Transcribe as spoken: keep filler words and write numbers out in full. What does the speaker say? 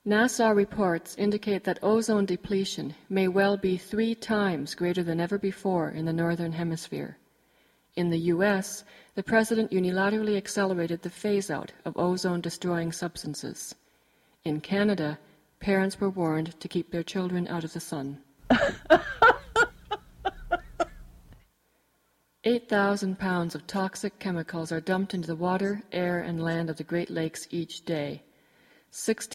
NASA reports indicate that ozone depletion may well be three times greater than ever before in the Northern Hemisphere. In the U S, the President unilaterally accelerated the phase-out of ozone-destroying substances. In Canada, parents were warned to keep their children out of the sun. eight thousand pounds of toxic chemicals are dumped into the water, air, and land of the Great Lakes each day.